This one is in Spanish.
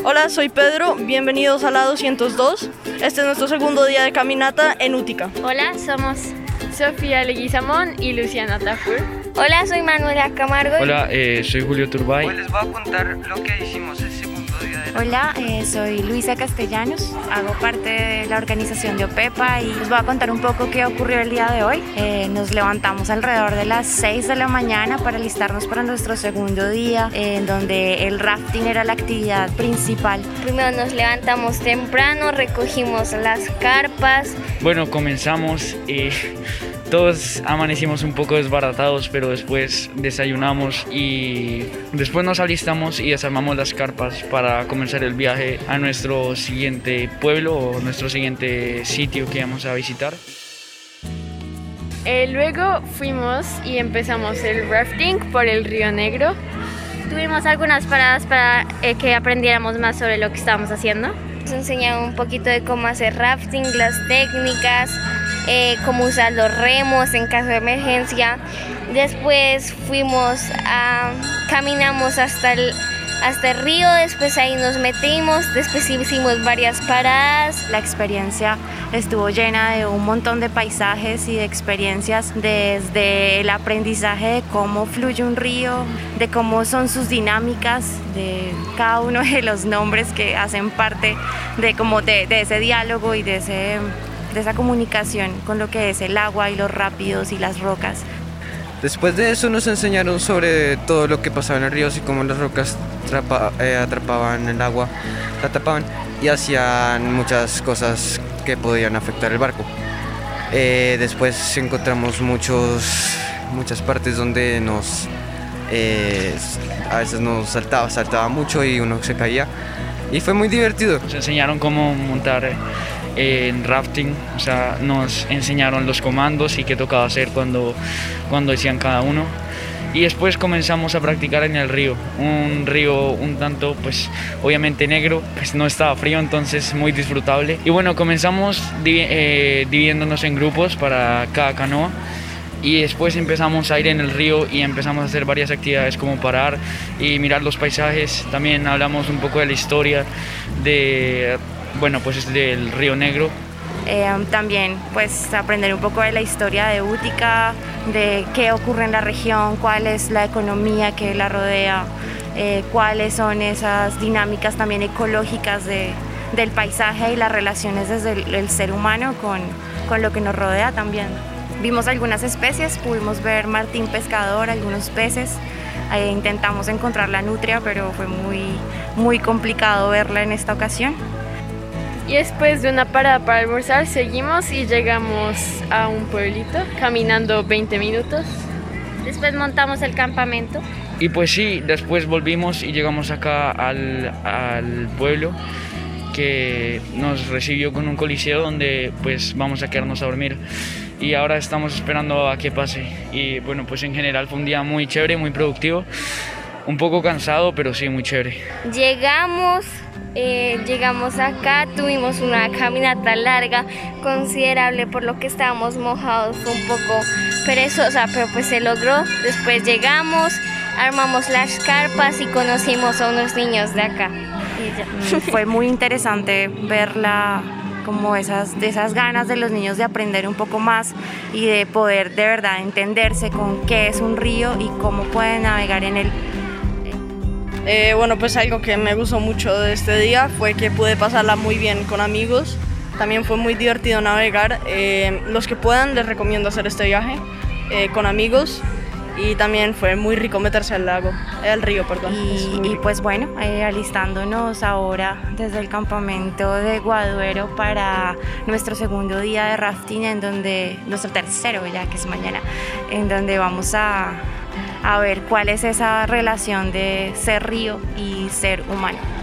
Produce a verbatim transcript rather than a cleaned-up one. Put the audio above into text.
Hola, soy Pedro, bienvenidos a la doscientos dos. Este es nuestro segundo día de caminata en Útica. Hola, somos Sofía Leguizamón y Luciana Tafur. Hola, soy Manuela Camargo. Hola, eh, soy Julio Turbay. Hoy les voy a contar lo que hicimos el segundo día de la... Hola, eh, soy Luisa Castellanos, hago parte de la organización de OPEPA y les voy a contar un poco qué ocurrió el día de hoy. Eh, nos levantamos alrededor de las seis de la mañana para alistarnos para nuestro segundo día, eh, en donde el rafting era la actividad principal. Primero nos levantamos temprano, recogimos las carpas. Bueno, comenzamos y todos amanecimos un poco desbaratados, pero después desayunamos y después nos alistamos y desarmamos las carpas para comenzar el viaje a nuestro siguiente pueblo o nuestro siguiente sitio que vamos a visitar. Eh, luego fuimos y empezamos el rafting por el Río Negro. Tuvimos algunas paradas para eh, que aprendiéramos más sobre lo que estábamos haciendo. Nos enseñaron un poquito de cómo hacer rafting, las técnicas, eh, cómo usar los remos en caso de emergencia. Después fuimos a, caminamos hasta el, hasta el río, después ahí nos metimos, después hicimos varias paradas. La experiencia estuvo llena de un montón de paisajes y de experiencias, desde el aprendizaje de cómo fluye un río, de cómo son sus dinámicas, de cada uno de los nombres que hacen parte de, como de, de ese diálogo y de, ese, de esa comunicación con lo que es el agua y los rápidos y las rocas. Después de eso nos enseñaron sobre todo lo que pasaba en el río, así como las rocas trapa, eh, atrapaban el agua, la tapaban y hacían muchas cosas que podían afectar el barco. Eh, después encontramos muchos, muchas partes donde nos, eh, a veces nos saltaba, saltaba mucho y uno se caía y fue muy divertido. Nos enseñaron cómo montar en rafting, o sea, nos enseñaron los comandos y qué tocaba hacer cuando, cuando decían cada uno. Y después comenzamos a practicar en el río, un río un tanto, pues obviamente negro, pues no estaba frío, entonces muy disfrutable. Y bueno, comenzamos div eh, dividiéndonos en grupos para cada canoa y después empezamos a ir en el río y empezamos a hacer varias actividades como parar y mirar los paisajes. También hablamos un poco de la historia de, bueno, pues del Río Negro. Eh, también pues aprender un poco de la historia de Útica, de qué ocurre en la región, cuál es la economía que la rodea, eh, cuáles son esas dinámicas también ecológicas de, del paisaje y las relaciones desde el, el ser humano con, con lo que nos rodea también. Vimos algunas especies, pudimos ver martín pescador, algunos peces, eh, intentamos encontrar la nutria, pero fue muy, muy complicado verla en esta ocasión. Y después de una parada para almorzar, seguimos y llegamos a un pueblito, caminando veinte minutos. Después montamos el campamento. Y pues sí, después volvimos y llegamos acá al, al pueblo que nos recibió con un coliseo donde pues vamos a quedarnos a dormir. Y ahora estamos esperando a que pase. Y bueno, pues en general fue un día muy chévere, muy productivo. Un poco cansado, pero sí, muy chévere. Llegamos, eh, llegamos acá, tuvimos una caminata larga, considerable por lo que estábamos mojados, fue un poco perezosa, pero pues se logró. Después llegamos, armamos las carpas y conocimos a unos niños de acá. Fue muy interesante verla, como esas, de esas ganas de los niños de aprender un poco más y de poder de verdad entenderse con qué es un río y cómo pueden navegar en él. Eh, bueno, pues algo que me gustó mucho de este día fue que pude pasarla muy bien con amigos. También fue muy divertido navegar. Eh, los que puedan les recomiendo hacer este viaje eh, con amigos. Y también fue muy rico meterse al lago, eh, al río, perdón. Y, y pues bueno, eh, alistándonos ahora desde el campamento de Guaduero para nuestro segundo día de rafting, en donde, nuestro tercero ya que es mañana, en donde vamos a, a ver cuál es esa relación de ser río y ser humano.